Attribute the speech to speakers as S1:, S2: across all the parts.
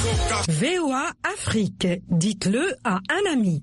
S1: VOA Afrique, dites-le à un ami.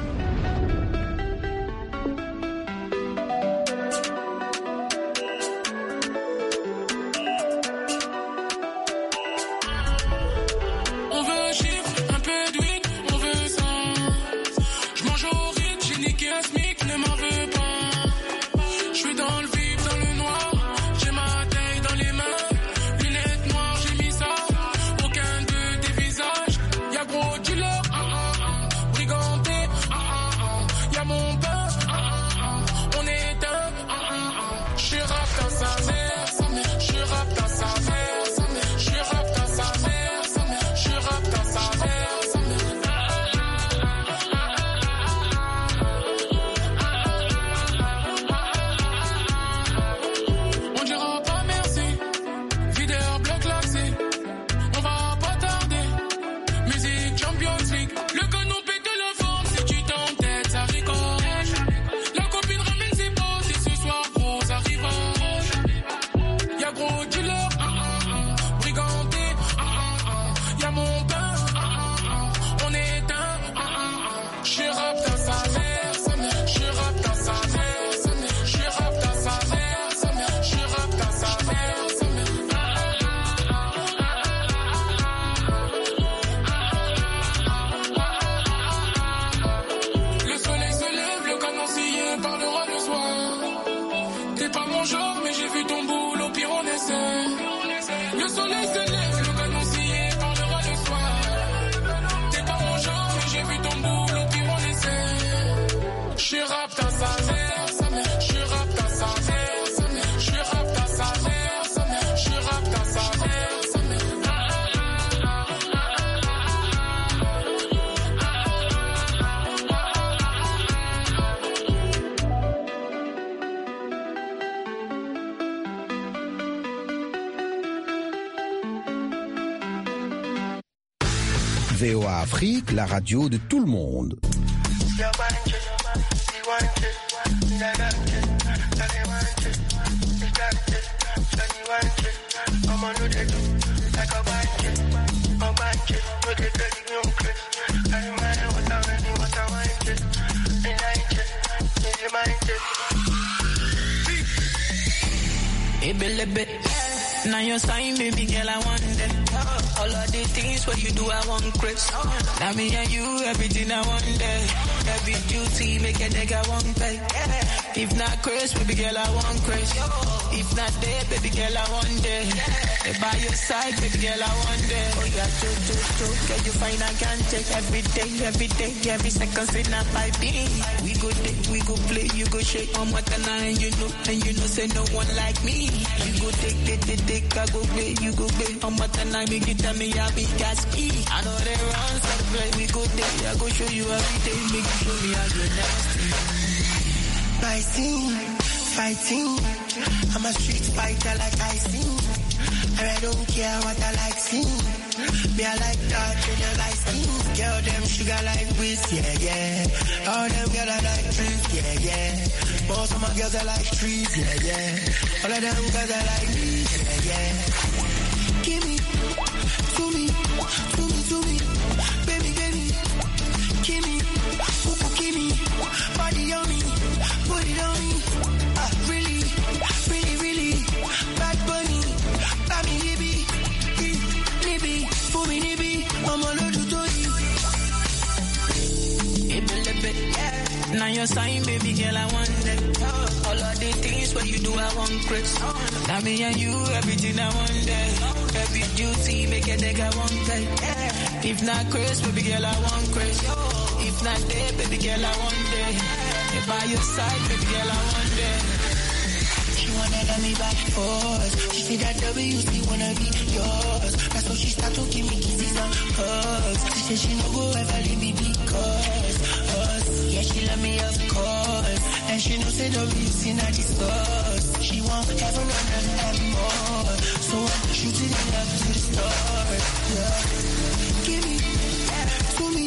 S2: VOA Afrique, la radio de tout le monde.
S3: Now your sign, baby girl, I want that. All of the things what you do, I want Chris. Now me and you, everything I want that. Every duty, make a nigga want pay. If not Chris, baby girl, I want Chris. If not there, baby girl, I want that. By your side, baby girl, I want that. Oh, yeah, girl, you find I can take every day, every second, say not by me. We go day, we go play, you go shake on what and you know, say no one like me. You go take, I go play, you go play. On what and make you tell me I be gassy. I know they run, so play, we go day, I go show you every day, make you show me how you're nasty.
S4: Fighting, I'm a street fighter like I sing. And I don't care what I like sing. Me I like dark and you like skin. Girl them sugar like whiz, yeah. All them girls I like trees, yeah. Most of my girls I like trees, yeah. All of them girls I like me, yeah. Give me, to me, baby. Give me, body on me, put it on me. Really, bad bunny, baby, nibby, for me, nibby, I'm a little toy.
S3: Now your sign, baby girl, I want that. All of the things what you do, I want Chris. Now me and you, everything I want that. Every duty, make a nigga want that. If not Chris, baby girl, I want Chris. If not there, baby girl, I want that. If by your side, baby girl, I want that.
S4: She wanna let me by force. She see that WC wanna be yours. That's why she start to give me kisses and hugs. She said she no go ever leave me because us. Yeah, she love me of course. And she knows that WC not discuss. She want heaven on earth and more. So I'm shooting it up to the stars. Yeah. Give me, to me,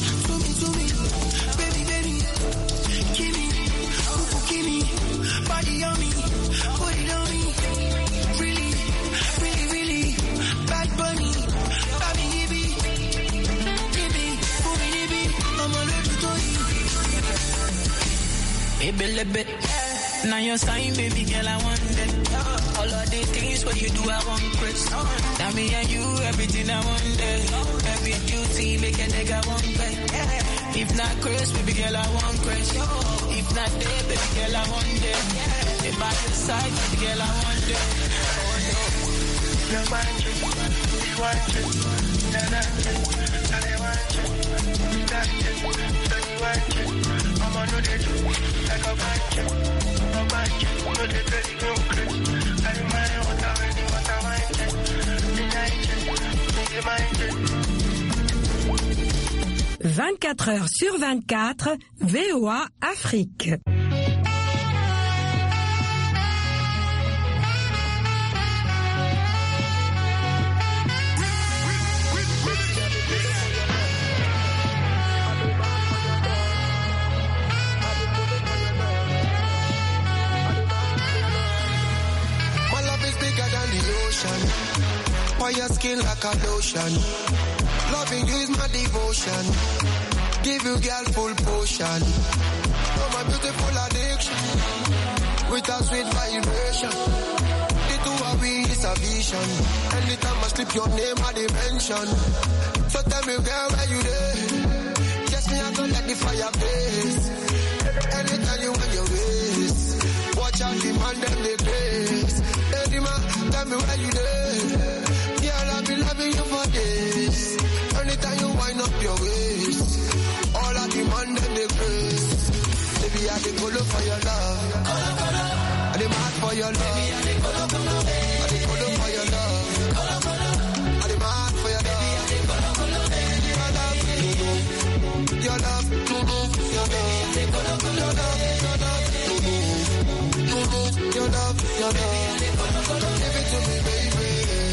S4: baby. Give me, body on me. Put it on me, really, bad bunny, baby,
S3: Baby, now your sign, baby girl, I want it. All of the things what you do, I want Chris. Now me and you, everything I want it. Every duty, make a nigga want pay. If not Chris, baby girl, I want Chris. If not there, baby girl, I want it. If by your side, baby girl, I want it. Oh no.
S4: You want it, you want it, you want it, you want it, you got it, so you want it. I'm on the do like a bunch of, no the dirty no Chris. I remind what I want it, the night, the mind.
S1: 24 heures sur 24, VOA Afrique.
S5: For your skin like a lotion. Loving you is my devotion. Give you girl full potion. Oh my beautiful addiction. With a sweet vibration. The two of we is a vision. Anytime I slip your name I dimension. So tell me girl where you there. Just me I don't let the fire blaze. Anytime you want your ways. Watch out the man them they place. Hey man, tell me where you there. I've been loving you for days. Anytime you wind up your waist, all I demand them the grace. Baby, I dey follow for your love. I dey mad for your love. I dey follow for your love. I dey mad for your love. Your love, your love, your love, your love, your love. Give it to me, baby.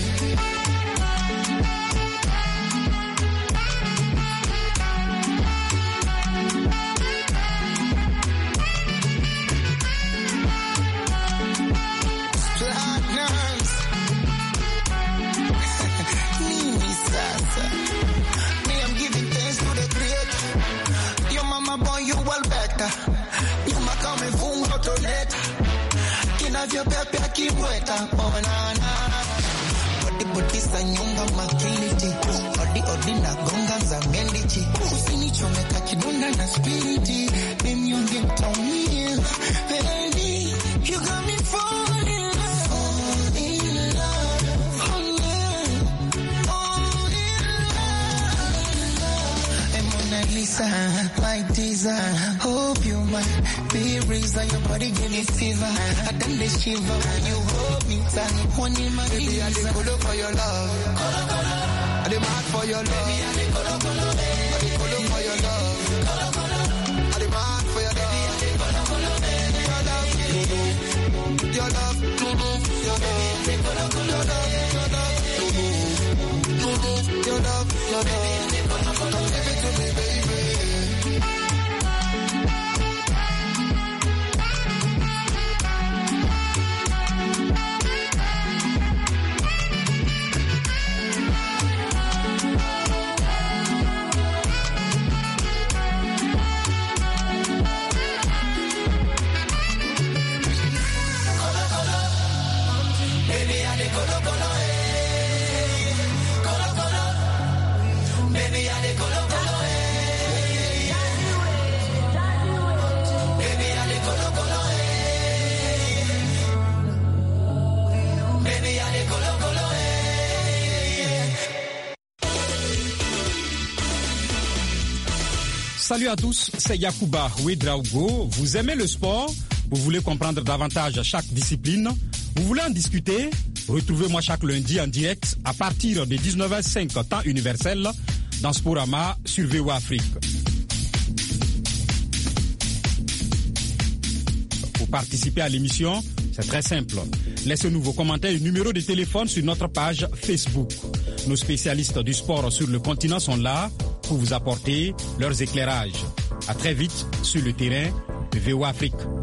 S5: Your baby akiweta onana body sa nyonga makiliti odi na gonga za mendichi usinichomeka kidonda na spiriti nimyonge mtaumia baby you got me falling in love Mona Lisa my desire hope you might be reason your body give me fever. I done the shiver when you hold me tight. One in my baby, I dey follow for your love. I dey mad for your love. I dey follow for your love. I dey mad for your love. Your love, your love, your love. Give it to me, baby.
S6: Salut à tous, c'est Yacouba Ouedraogo. Vous aimez le sport? Vous voulez comprendre davantage chaque discipline? Vous voulez en discuter? Retrouvez-moi chaque lundi en direct à partir de 19h05 temps universel dans Sporama sur VOA Afrique. Pour participer à l'émission, c'est très simple. Laissez-nous vos commentaires et numéros de téléphone sur notre page Facebook. Nos spécialistes du sport sur le continent sont là pour vous apporter leurs éclairages. À très vite sur le terrain de VOA Afrique.